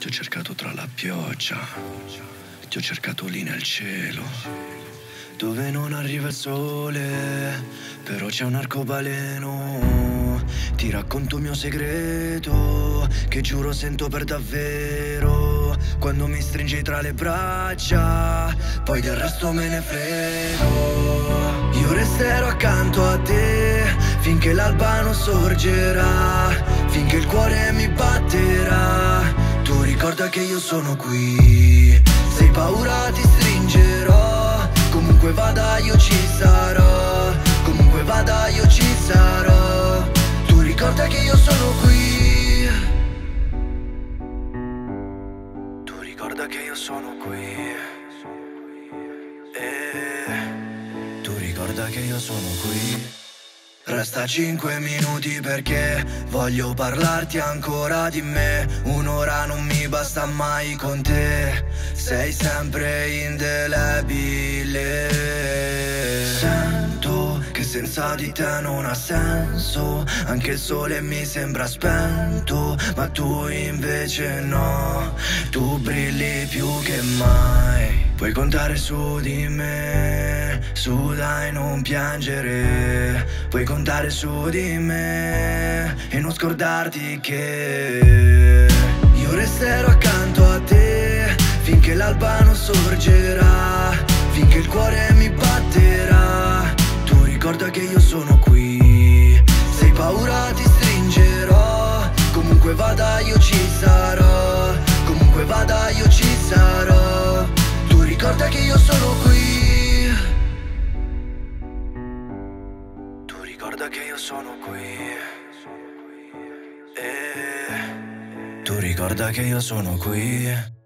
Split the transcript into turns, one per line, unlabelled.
Ti ho cercato tra la pioggia, ti ho cercato lì nel cielo, dove non arriva il sole, però c'è un arcobaleno. Ti racconto un mio segreto, che giuro sento per davvero, quando mi stringi tra le braccia, poi del resto me ne frego. Io resterò accanto a te, finché l'alba non sorgerà, finché il cuore mi batterà. Tu ricorda che io sono qui, se hai paura ti stringerò, comunque vada io ci sarò, comunque vada io ci sarò. Tu ricorda che io sono qui, tu ricorda che io sono qui, tu ricorda che io sono qui. Resta 5 minuti perché voglio parlarti ancora di me. Un'ora non mi basta mai con te, sei sempre indelebile. Sento che senza di te non ha senso, anche il sole mi sembra spento, ma tu invece no, tu brilli più che mai. Puoi contare su di me, su dai non piangere. Puoi contare su di me e non scordarti che io resterò accanto a te, finché l'alba non sorgerà, finché il cuore mi batterà. Tu ricorda che io sono qui, se hai paura ti stringerò, comunque vada io ci sarò, comunque vada io ci sarò. Tu ricorda che io sono qui, tu ricorda che io sono qui, tu ricorda che io sono qui.